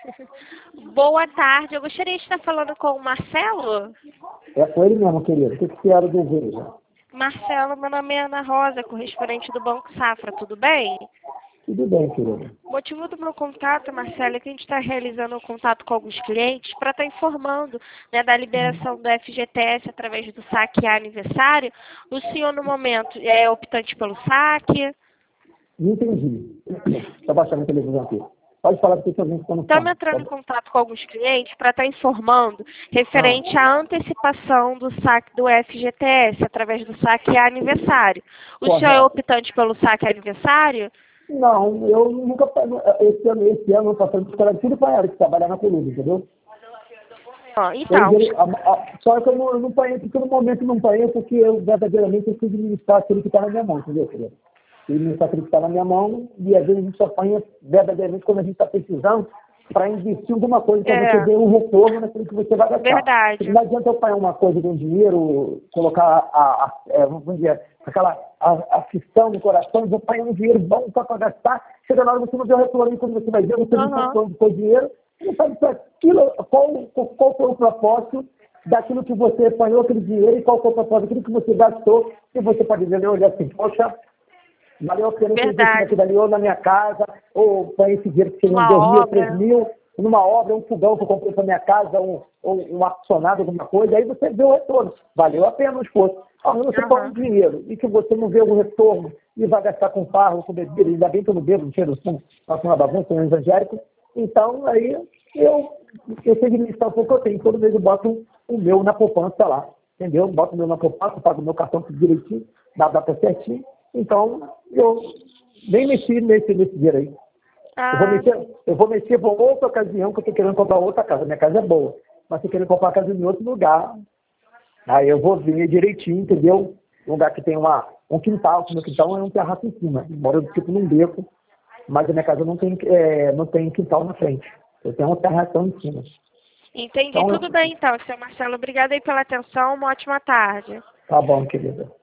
Boa tarde, eu gostaria de estar falando com o Marcelo. É com ele mesmo, querido. O que que a senhora deseja? Marcelo, meu nome é Ana Rosa, correspondente do Banco Safra, tudo bem? Tudo bem, querido. O motivo do meu contato, Marcelo, é que a gente está realizando um contato com alguns clientes para estar informando, né, da liberação do FGTS através do saque aniversário. O senhor, no momento, é optante pelo saque? Não entendi. Estou baixando a televisão aqui. Pode falar porque eu estou no Estamos fone. entrando em contato com alguns clientes para estar informando referente à antecipação do saque do FGTS através do saque aniversário. O senhor é Correto. optante pelo saque aniversário? Não, eu nunca... Esse ano eu passando de escola tudo para ela que trabalha na Coluna, entendeu? Ó, então, Só que eu não panhei, porque no momento não panhei, porque eu verdadeiramente eu preciso administrar aquilo que está na minha mão, entendeu, querido? E administrar aquilo que está na minha mão, e às vezes a gente só panha verdadeiramente quando a gente está precisando para investir em alguma coisa para você ver um retorno naquilo que você vai gastar. Verdade. Não adianta eu panhar uma coisa de um dinheiro, colocar vamos dizer, aquela aflição no coração, vou panhar um dinheiro bom só para gastar, chega na hora você não vê o retorno, e quando você vai ver, você não está falando do dinheiro, você não sabe qual foi o propósito daquilo que você apanhou aquele dinheiro e qual foi o propósito daquilo que você gastou, e você pode dizer, olha assim, poxa, valeu a pena ter investido aquilo ali, ou na minha casa, ou põe esse dinheiro que você não 2.000, 3.000, numa obra, um fogão que eu comprei para minha casa, ou um ar-condicionado, alguma coisa, aí você vê o retorno. Valeu a pena o esforço. Você põe um dinheiro e que você não vê o retorno e vai gastar com farro, com bebida, ainda bem que eu não bebo, não cheiro fumo, faço uma bagunça, um evangélico. Então, aí eu sei administrar o pouco que eu tenho. Todo mês eu boto o meu na poupança lá, entendeu? Boto o meu na poupança, pago o meu cartão tudo direitinho, dá a data certinho. Então, eu nem mexi nesse dinheiro aí. Eu vou mexer por outra ocasião que eu estou querendo comprar outra casa. Minha casa é boa, mas estou querendo comprar uma casa em outro lugar. Aí eu vou ver direitinho, entendeu? Um lugar que tem um quintal, que meu quintal é um terraço em cima. Moro tipo num beco, mas a minha casa não tem quintal na frente. Eu tenho um terração em cima. Entendi. Então, tudo bem então, seu Marcelo. Obrigada aí pela atenção. Uma ótima tarde. Tá bom, querida.